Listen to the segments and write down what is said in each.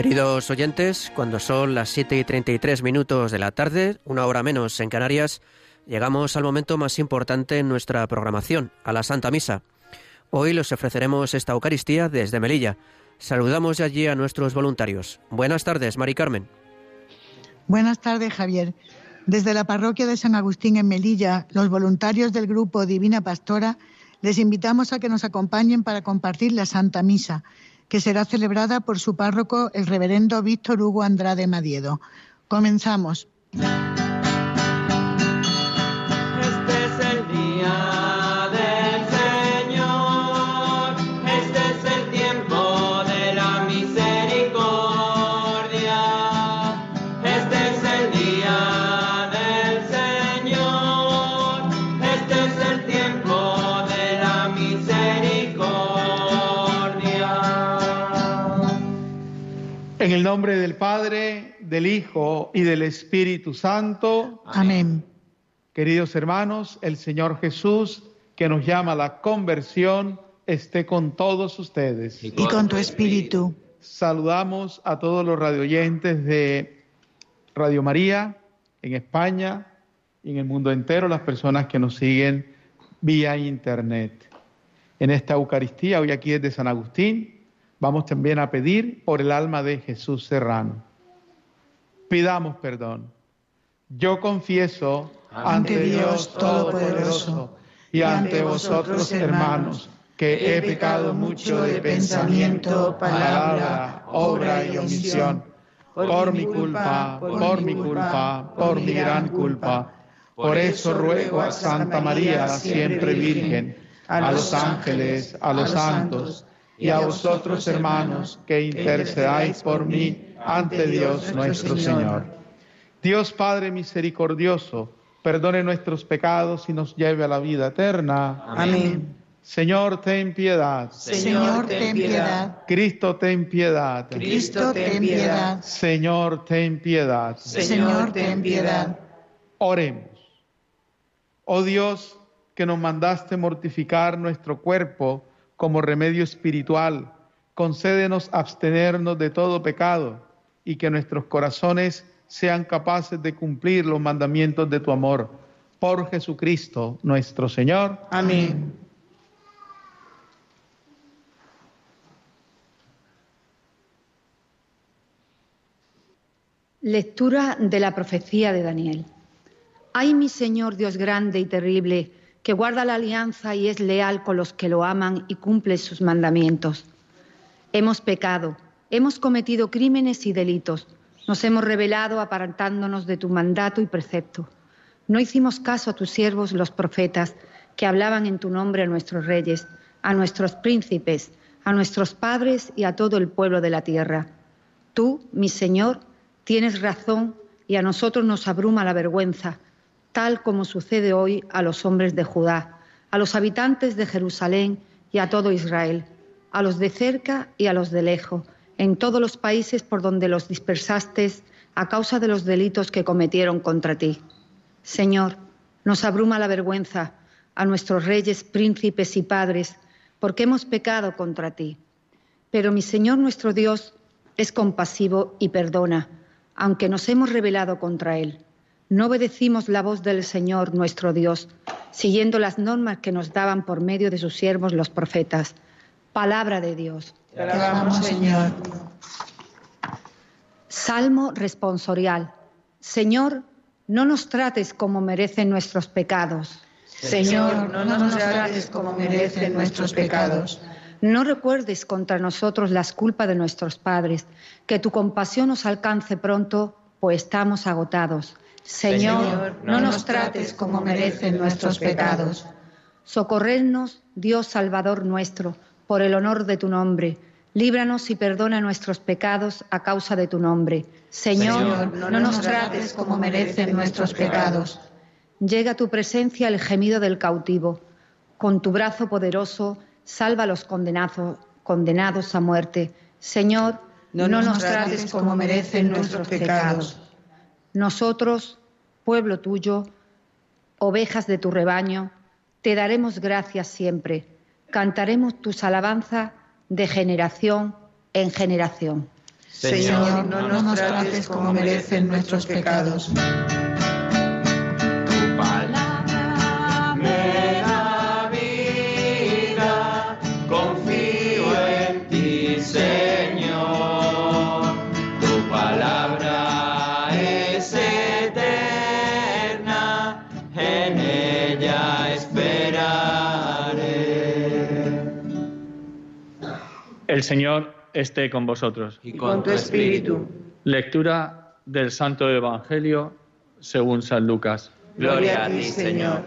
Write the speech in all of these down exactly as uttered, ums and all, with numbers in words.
Queridos oyentes, cuando son las siete y treinta y tres minutos de la tarde, una hora menos en Canarias, llegamos al momento más importante en nuestra programación, a la Santa Misa. Hoy les ofreceremos esta Eucaristía desde Melilla. Saludamos ya allí a nuestros voluntarios. Buenas tardes, Mari Carmen. Buenas tardes, Javier. Desde la parroquia de San Agustín en Melilla, los voluntarios del grupo Divina Pastora les invitamos a que nos acompañen para compartir la Santa Misa, que será celebrada por su párroco, el reverendo Víctor Hugo Andrade Madiedo. Comenzamos. Este es el día del Señor, este es el tiempo de la misericordia, este es el día del Señor, este es el tiempo de la misericordia. En el nombre del Padre, del Hijo y del Espíritu Santo. Amén. Queridos hermanos, el Señor Jesús, que nos llama a la conversión, esté con todos ustedes. Y con tu espíritu. Saludamos a todos los radioyentes de Radio María, en España y en el mundo entero, las personas que nos siguen vía internet. En esta Eucaristía, hoy aquí desde San Agustín, vamos también a pedir por el alma de Jesús Serrano. Pidamos perdón. Yo confieso ante Dios Todopoderoso y ante vosotros, hermanos, que he pecado mucho de pensamiento, palabra, obra y omisión, por mi culpa, por mi culpa, por mi gran culpa. Por eso ruego a Santa María, siempre Virgen, a los ángeles, a los santos y a vosotros, hermanos, que intercedáis por mí ante Dios nuestro Señor. Dios Padre misericordioso, perdone nuestros pecados y nos lleve a la vida eterna. Amén. Señor, ten piedad. Señor, ten piedad. Cristo, ten piedad. Cristo, ten piedad. Señor, ten piedad. Señor, ten piedad. Oremos. Oh Dios, que nos mandaste mortificar nuestro cuerpo como remedio espiritual, concédenos abstenernos de todo pecado y que nuestros corazones sean capaces de cumplir los mandamientos de tu amor. Por Jesucristo nuestro Señor. Amén. Lectura de la profecía de Daniel. Ay, mi Señor Dios grande y terrible, que guarda la alianza y es leal con los que lo aman y cumple sus mandamientos. Hemos pecado, hemos cometido crímenes y delitos, nos hemos rebelado apartándonos de tu mandato y precepto. No hicimos caso a tus siervos los profetas, que hablaban en tu nombre a nuestros reyes, a nuestros príncipes, a nuestros padres y a todo el pueblo de la tierra. Tú, mi Señor, tienes razón y a nosotros nos abruma la vergüenza, tal como sucede hoy a los hombres de Judá, a los habitantes de Jerusalén y a todo Israel, a los de cerca y a los de lejos, en todos los países por donde los dispersaste a causa de los delitos que cometieron contra ti. Señor, nos abruma la vergüenza a nuestros reyes, príncipes y padres, porque hemos pecado contra ti. Pero mi Señor nuestro Dios es compasivo y perdona, aunque nos hemos rebelado contra Él. No obedecimos la voz del Señor nuestro Dios, siguiendo las normas que nos daban por medio de sus siervos los profetas. Palabra de Dios. Te alabamos, Señor. Salmo responsorial. Señor, no nos trates como merecen nuestros pecados. Señor, no nos trates como merecen nuestros pecados. No recuerdes contra nosotros las culpas de nuestros padres, que tu compasión nos alcance pronto, pues estamos agotados. Señor, Señor, no nos trates como merecen nuestros pecados. Socorrednos, Dios Salvador nuestro, por el honor de tu nombre. Líbranos y perdona nuestros pecados a causa de tu nombre. Señor, Señor, no nos trates como merecen nuestros pecados. Llega a tu presencia el gemido del cautivo. Con tu brazo poderoso, salva a los condenados, condenados a muerte. Señor, no, no nos trates como merecen nuestros pecados. Nosotros, pueblo tuyo, ovejas de tu rebaño, te daremos gracias siempre. Cantaremos tus alabanzas de generación en generación. Señor, no nos trates como merecen nuestros pecados. Tu palabra me da vida, confío en ti, Señor. Tu palabra es eterna, en ella esperaré. El Señor esté con vosotros. Y con tu espíritu. Lectura del Santo Evangelio según San Lucas. Gloria a ti, Señor.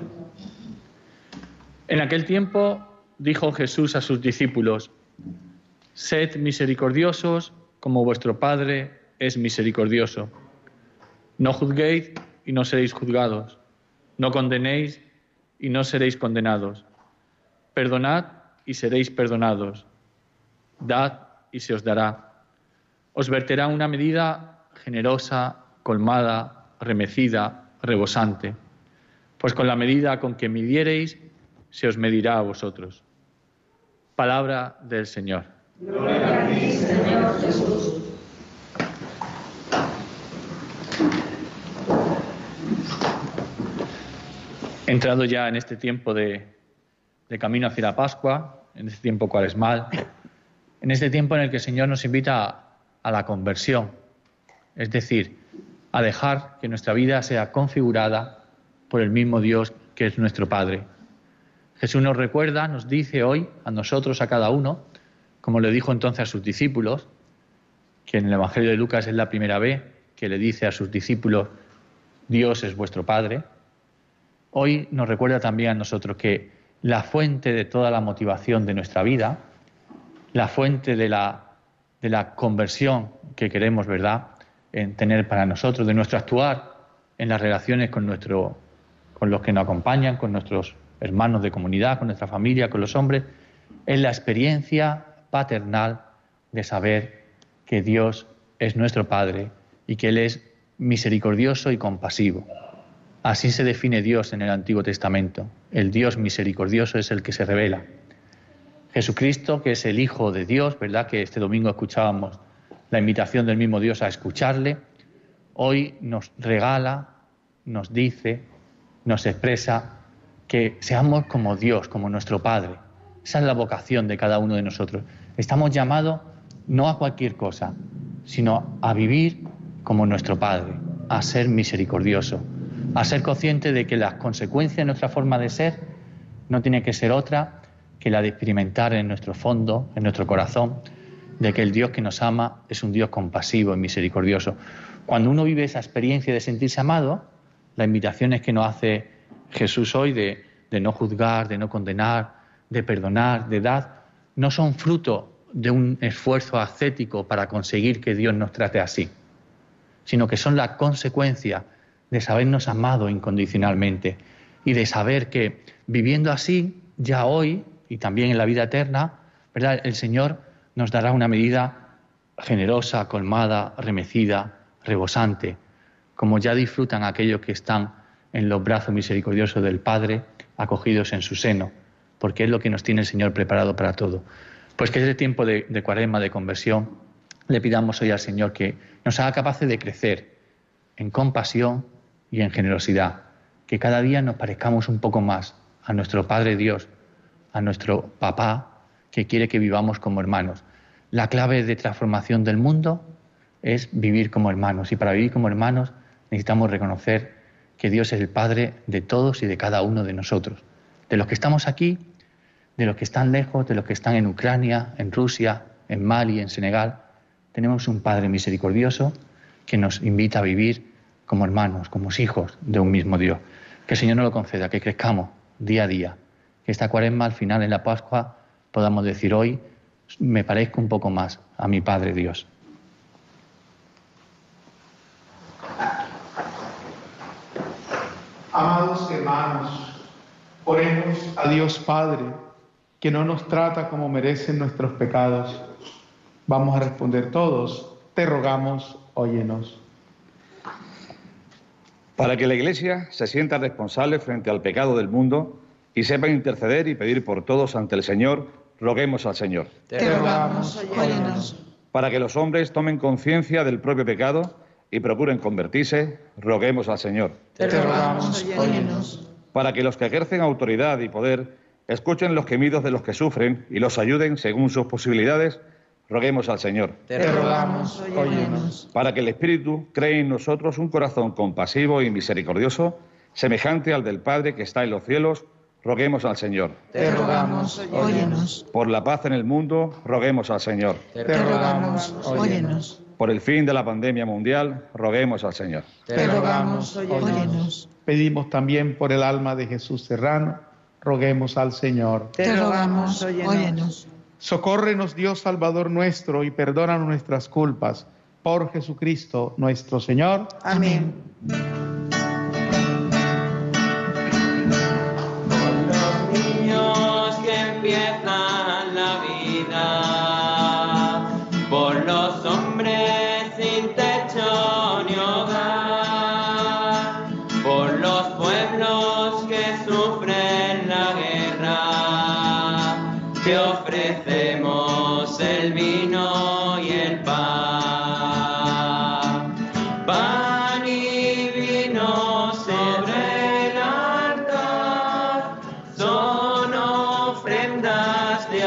En aquel tiempo dijo Jesús a sus discípulos: Sed misericordiosos como vuestro Padre es misericordioso. No juzguéis y no seréis juzgados. No condenéis y no seréis condenados. Perdonad y seréis perdonados. Dad y se os dará. Os verterá una medida generosa, colmada, remecida, rebosante. Pues con la medida con que midiereis, se os medirá a vosotros. Palabra del Señor. Gloria a ti, Señor Jesús. Entrado ya en este tiempo de, de camino hacia la Pascua, en este tiempo cuaresmal, en este tiempo en el que el Señor nos invita a, a la conversión, es decir, a dejar que nuestra vida sea configurada por el mismo Dios que es nuestro Padre. Jesús nos recuerda, nos dice hoy a nosotros, a cada uno, como le dijo entonces a sus discípulos, que en el Evangelio de Lucas es la primera vez que le dice a sus discípulos: Dios es vuestro Padre. Hoy nos recuerda también a nosotros que la fuente de toda la motivación de nuestra vida, la fuente de la, de la conversión que queremos, ¿verdad?, en tener para nosotros, de nuestro actuar en las relaciones con, nuestro, con los que nos acompañan, con nuestros hermanos de comunidad, con nuestra familia, con los hombres, es la experiencia paternal de saber que Dios es nuestro Padre y que Él es misericordioso y compasivo. Así se define Dios en el Antiguo Testamento. El Dios misericordioso es el que se revela. Jesucristo, que es el Hijo de Dios, ¿verdad?, que este domingo escuchábamos la invitación del mismo Dios a escucharle, hoy nos regala, nos dice, nos expresa que seamos como Dios, como nuestro Padre. Esa es la vocación de cada uno de nosotros. Estamos llamados no a cualquier cosa, sino a vivir como nuestro Padre, a ser misericordioso, a ser consciente de que las consecuencias de nuestra forma de ser no tiene que ser otra que la de experimentar en nuestro fondo, en nuestro corazón, de que el Dios que nos ama es un Dios compasivo y misericordioso. Cuando uno vive esa experiencia de sentirse amado, la invitación es que nos hace Jesús hoy de, de no juzgar, de no condenar, de perdonar, de dar, no son fruto de un esfuerzo ascético para conseguir que Dios nos trate así, sino que son la consecuencia de sabernos amado incondicionalmente y de saber que viviendo así, ya hoy y también en la vida eterna, ¿verdad?, el Señor nos dará una medida generosa, colmada, remecida, rebosante, como ya disfrutan aquellos que están en los brazos misericordiosos del Padre, acogidos en su seno, porque es lo que nos tiene el Señor preparado para todo. Pues que ese tiempo de, de cuaresma, de conversión, le pidamos hoy al Señor que nos haga capaces de crecer en compasión y en generosidad, que cada día nos parezcamos un poco más a nuestro Padre Dios, a nuestro Papá, que quiere que vivamos como hermanos. La clave de transformación del mundo es vivir como hermanos, y para vivir como hermanos necesitamos reconocer que Dios es el Padre de todos y de cada uno de nosotros, de los que estamos aquí, de los que están lejos, de los que están en Ucrania, en Rusia, en Mali, en Senegal. Tenemos un Padre misericordioso que nos invita a vivir como hermanos, como hijos de un mismo Dios. Que el Señor nos lo conceda, que crezcamos día a día, que esta cuaresma, al final, en la Pascua, podamos decir: hoy me parezco un poco más a mi Padre Dios. Amados hermanos, oremos a Dios Padre, que no nos trata como merecen nuestros pecados. Vamos a responder todos: te rogamos, óyenos. Para que la Iglesia se sienta responsable frente al pecado del mundo y sepa interceder y pedir por todos ante el Señor, roguemos al Señor. Te rogamos, óyenos. Para que los hombres tomen conciencia del propio pecado y procuren convertirse, roguemos al Señor. Te rogamos, óyenos. Para que los que ejercen autoridad y poder escuchen los gemidos de los que sufren y los ayuden según sus posibilidades, roguemos al Señor. Te rogamos, óyenos. Para que el Espíritu cree en nosotros un corazón compasivo y misericordioso, semejante al del Padre que está en los cielos, roguemos al Señor. Te rogamos, óyenos. Por la paz en el mundo, roguemos al Señor. Te rogamos, óyenos. Por el fin de la pandemia mundial, roguemos al Señor. Te rogamos, óyenos. Pedimos también por el alma de Jesús Serrano, roguemos al Señor. Te rogamos, óyenos. Socórrenos, Dios Salvador nuestro, y perdona nuestras culpas. Por Jesucristo nuestro Señor. Amén. Por los niños que empiezan la vida, por los hombres sin techo ni hogar, por los pueblos que sufren la guerra, te ofrecemos el vino y el pan. Pan y vino sobre el altar son ofrendas de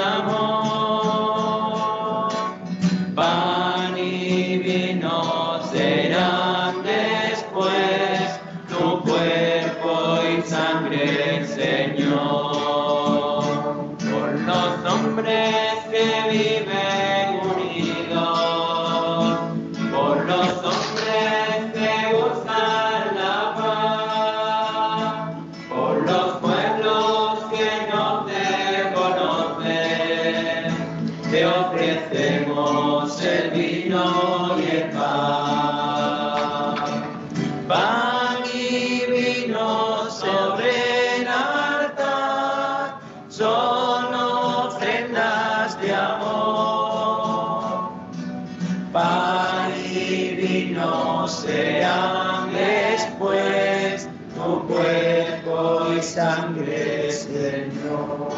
amor. Pan y vino serán después tu cuerpo y sangre, Señor. Por los hombres que viven unidos, por los hombres que buscan la paz, por los pueblos que no te conocen, te ofrecemos el vino y el pan. Pan y vino sobre el altar son ofrendas de amor. Pan y vino serán después tu cuerpo y sangre, Señor.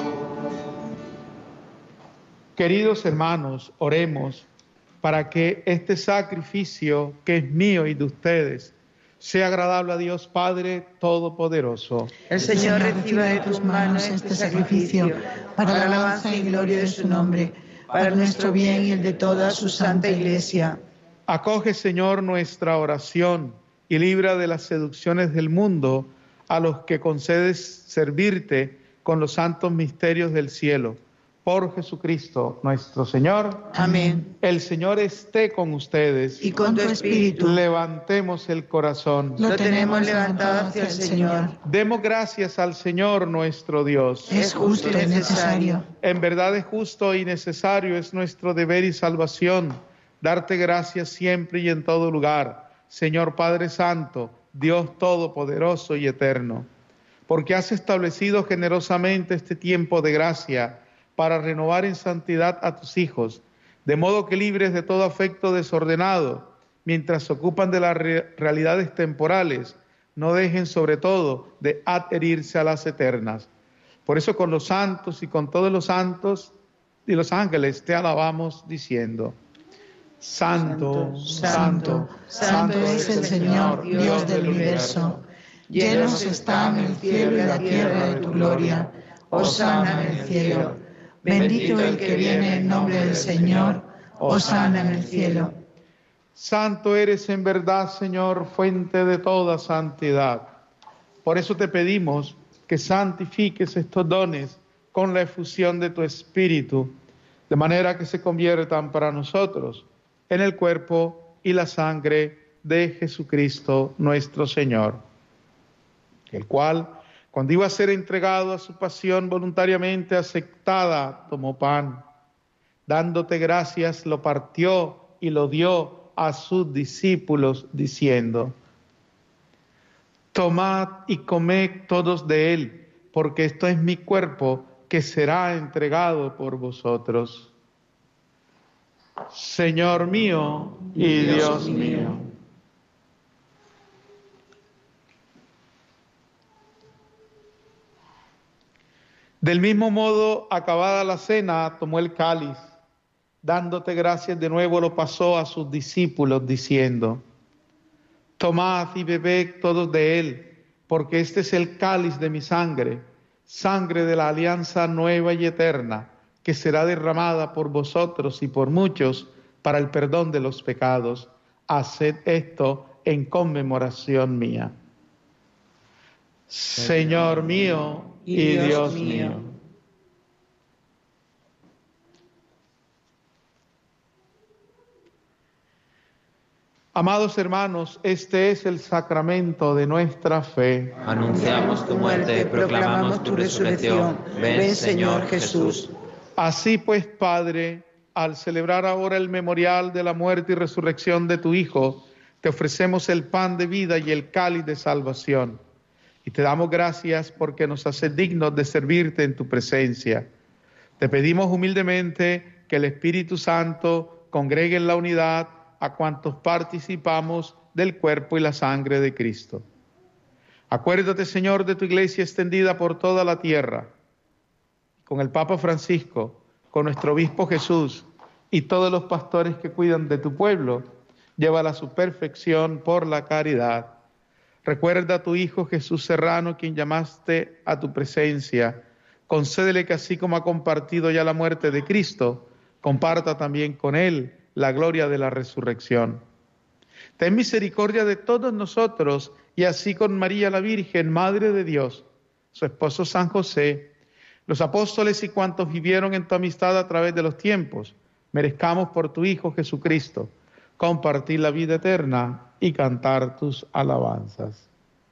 Queridos hermanos, oremos para que este sacrificio que es mío y de ustedes sea agradable a Dios Padre Todopoderoso. El Señor reciba de tus manos este sacrificio para la alabanza y gloria de su nombre, para nuestro bien y el de toda su santa Iglesia. Acoge, Señor, nuestra oración y libra de las seducciones del mundo a los que concedes servirte con los santos misterios del cielo. Por Jesucristo nuestro Señor. Amén. El Señor esté con ustedes. Y con tu espíritu. Levantemos el corazón. Lo tenemos levantado hacia el Señor. Demos gracias al Señor nuestro Dios. Es justo y necesario. En verdad es justo y necesario, es nuestro deber y salvación darte gracias siempre y en todo lugar, Señor Padre Santo, Dios Todopoderoso y Eterno, porque has establecido generosamente este tiempo de gracia para renovar en santidad a tus hijos, de modo que libres de todo afecto desordenado, mientras se ocupan de las re- realidades temporales, no dejen sobre todo de adherirse a las eternas. Por eso con los santos y con todos los santos y los ángeles te alabamos diciendo: Santo, santo, santo, santo es el Señor, Dios del universo. Llenos están el cielo y la tierra de tu gloria. Hosana en el cielo. Bendito el que viene en nombre del Señor. Hosana en el cielo. Santo eres en verdad, Señor, fuente de toda santidad. Por eso te pedimos que santifiques estos dones con la efusión de tu Espíritu, de manera que se conviertan para nosotros en el cuerpo y la sangre de Jesucristo nuestro Señor, el cual, cuando iba a ser entregado a su pasión voluntariamente aceptada, tomó pan, dándote gracias, lo partió y lo dio a sus discípulos, diciendo: Tomad y comed todos de él, porque esto es mi cuerpo que será entregado por vosotros. Señor mío y Dios mío. Del mismo modo, acabada la cena, tomó el cáliz dándote gracias de nuevo, lo pasó a sus discípulos diciendo: tomad y bebed todos de él, porque este es el cáliz de mi sangre, sangre de la alianza nueva y eterna, que será derramada por vosotros y por muchos para el perdón de los pecados. Haced esto en conmemoración mía. Señor mío y Dios mío. Amados hermanos, este es el sacramento de nuestra fe. Anunciamos tu muerte, proclamamos tu resurrección. Ven, Señor Jesús. Así pues, Padre, al celebrar ahora el memorial de la muerte y resurrección de tu Hijo, te ofrecemos el pan de vida y el cáliz de salvación. Y te damos gracias porque nos haces dignos de servirte en tu presencia. Te pedimos humildemente que el Espíritu Santo congregue en la unidad a cuantos participamos del cuerpo y la sangre de Cristo. Acuérdate, Señor, de tu iglesia extendida por toda la tierra, con el Papa Francisco, con nuestro obispo Jesús y todos los pastores que cuidan de tu pueblo. Llévala a su perfección por la caridad. Recuerda a tu Hijo Jesús Serrano, quien llamaste a tu presencia. Concédele que así como ha compartido ya la muerte de Cristo, comparta también con él la gloria de la resurrección. Ten misericordia de todos nosotros, y así con María la Virgen, Madre de Dios, su esposo San José, los apóstoles y cuantos vivieron en tu amistad a través de los tiempos, merezcamos por tu Hijo Jesucristo compartir la vida eterna y cantar tus alabanzas.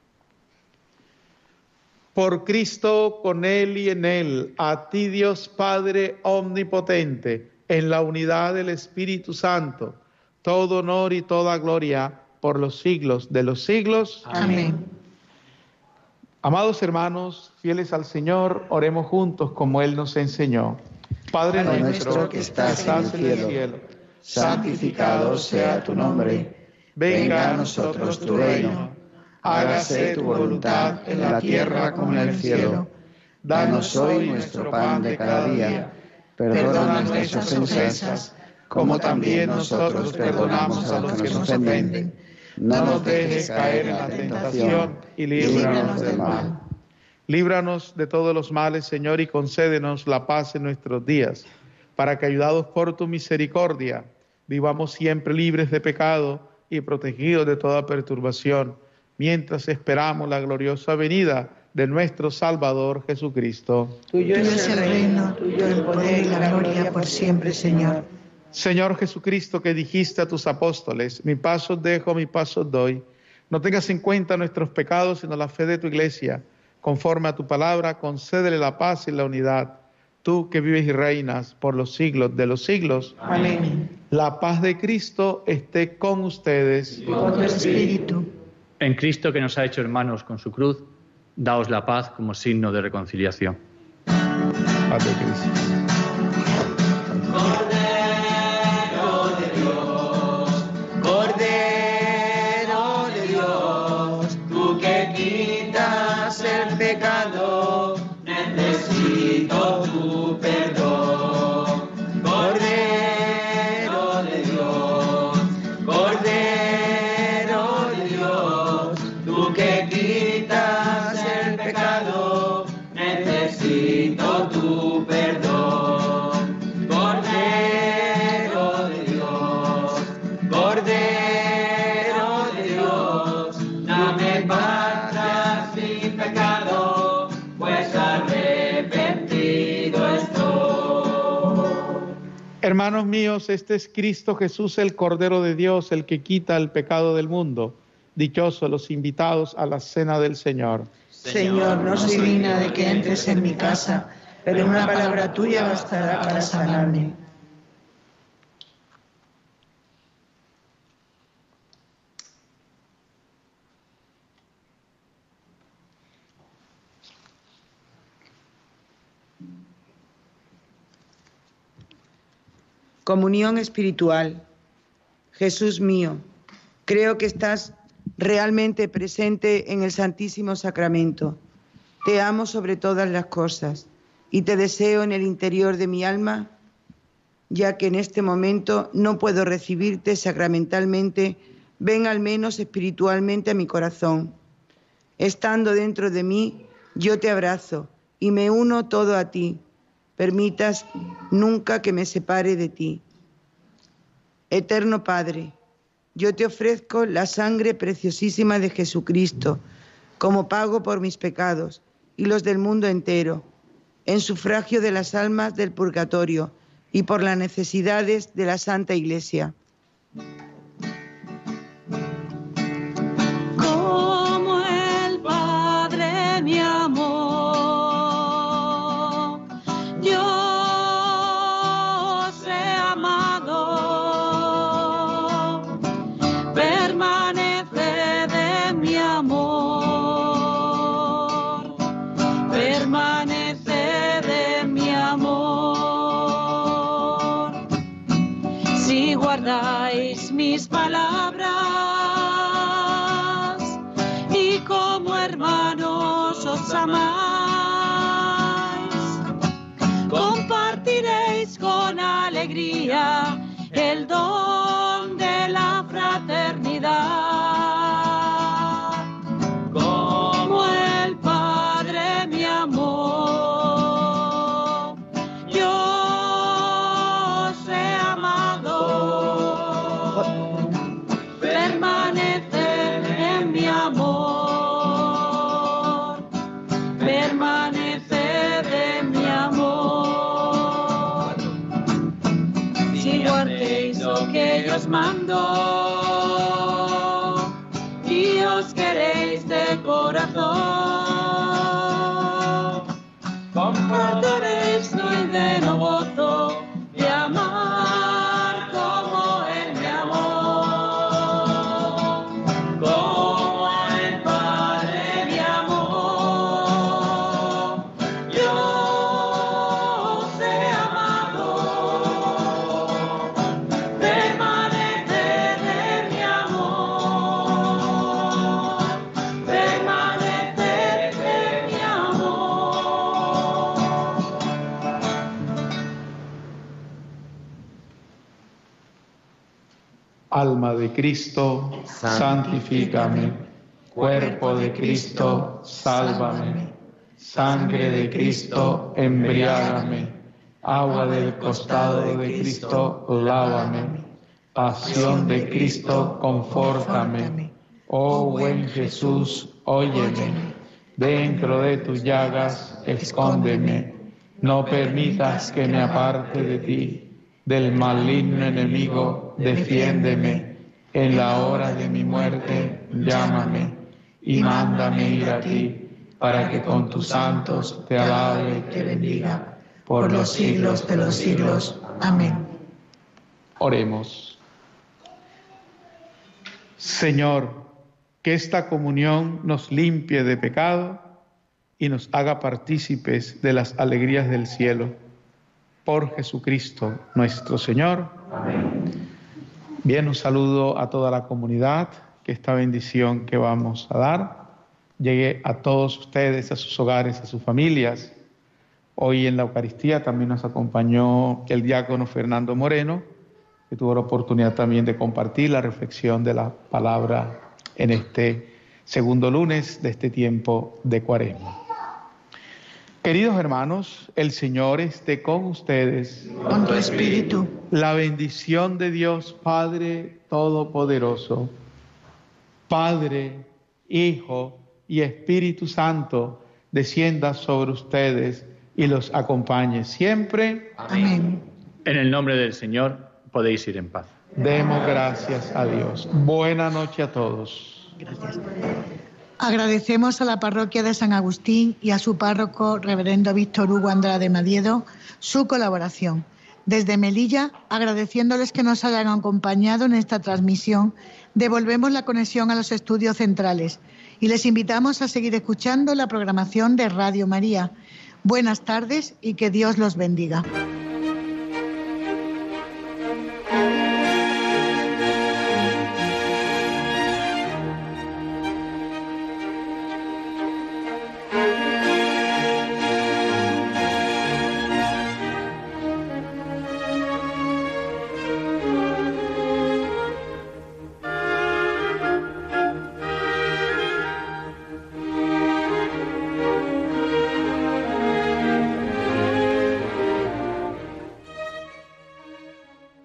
Por Cristo, con Él y en Él, a ti Dios Padre omnipotente, en la unidad del Espíritu Santo, todo honor y toda gloria por los siglos de los siglos. Amén. Amados hermanos, fieles al Señor, oremos juntos como Él nos enseñó. Padre, Padre nuestro, nuestro que estás en el cielo, cielo, santificado sea tu nombre. Venga a nosotros tu reino. Hágase tu voluntad en la tierra como en el cielo. Danos hoy nuestro pan de cada día. Perdona nuestras ofensas, como también nosotros perdonamos a los que nos ofenden. No nos dejes caer en la tentación y líbranos del mal. Líbranos de todos los males, Señor, y concédenos la paz en nuestros días, para que, ayudados por tu misericordia, vivamos siempre libres de pecado y protegidos de toda perturbación, mientras esperamos la gloriosa venida de nuestro Salvador Jesucristo. Tuyo es el reino, tuyo el poder y la gloria por siempre, Señor. Señor Jesucristo, que dijiste a tus apóstoles: mi paz os dejo, mi paz os doy. No tengas en cuenta nuestros pecados, sino la fe de tu iglesia. Conforme a tu palabra, concédele la paz y la unidad. Tú que vives y reinas por los siglos de los siglos. Amén. La paz de Cristo esté con ustedes. Y con tu espíritu. En Cristo, que nos ha hecho hermanos con su cruz, daos la paz como signo de reconciliación. Paz de Cristo. Cordero de Dios, Cordero de Dios, tú que quitas el pecado, necesito tu perdón. Cordero de Dios, Cordero de Dios, tú que quitas el pecado, necesito tu perdón. Cordero de Dios, Cordero de Dios, dame paz sin pecado, pues arrepentido estoy. Hermanos míos, este es Cristo Jesús, el Cordero de Dios, el que quita el pecado del mundo. Dichosos los invitados a la cena del Señor. Señor, no soy digna de que entres en mi casa, pero una palabra tuya bastará para sanarme. Comunión espiritual. Jesús mío, creo que estás realmente presente en el Santísimo Sacramento. Te amo sobre todas las cosas y te deseo en el interior de mi alma ya que en este momento no puedo recibirte sacramentalmente, ven al menos espiritualmente a mi corazón. Estando dentro de mí, yo te abrazo y me uno todo a ti. Permitas nunca que me separe de ti. Eterno Padre, yo te ofrezco la sangre preciosísima de Jesucristo como pago por mis pecados y los del mundo entero, en sufragio de las almas del purgatorio y por las necesidades de la Santa Iglesia. Como el Padre mi amor, yo os he amado, permaneced en mi amor, permaneced en mi amor, si guardáis mis palabras y como hermanos os amáis, compartiréis con alegría el don de la fraternidad. Como el Padre mi amor, yo os he amado, permaneced en mi amor, permaneced en mi amor, si guardéis lo que yo os mando y os queréis de corazón, compartiréis no de no gozo de amar como en mi amor, como el Padre mi amor, yo os he amado, permaneced en mi amor, permaneced en mi amor. Alma de Cristo, santifícame. Cuerpo de Cristo, sálvame. Sangre de Cristo, embriágame. Agua del costado de Cristo, lávame. Pasión de Cristo, confórtame. Oh buen Jesús, óyeme. Dentro de tus llagas, escóndeme. No permitas que me aparte de ti. Del maligno enemigo, defiéndeme. En la hora de mi muerte, llámame. Y mándame ir a ti, para que con tus santos te alabe y te bendiga por los siglos de los siglos. Amén. Oremos. Señor, que esta comunión nos limpie de pecado y nos haga partícipes de las alegrías del cielo. Por Jesucristo nuestro Señor. Amén. Bien, un saludo a toda la comunidad, que esta bendición que vamos a dar llegue a todos ustedes, a sus hogares, a sus familias. Hoy en la Eucaristía también nos acompañó el diácono Fernando Moreno, que tuvo la oportunidad también de compartir la reflexión de la palabra en este segundo lunes de este tiempo de Cuaresma. Queridos hermanos, el Señor esté con ustedes. Con tu espíritu. La bendición de Dios Padre Todopoderoso, Padre, Hijo y Espíritu Santo, descienda sobre ustedes y los acompañe siempre. Amén. En el nombre del Señor podéis ir en paz. Demos gracias a Dios. Buena noche a todos. Gracias. Agradecemos a la parroquia de San Agustín y a su párroco, reverendo Víctor Hugo Andrade Madiedo, su colaboración. Desde Melilla, agradeciéndoles que nos hayan acompañado en esta transmisión, devolvemos la conexión a los estudios centrales y les invitamos a seguir escuchando la programación de Radio María. Buenas tardes y que Dios los bendiga.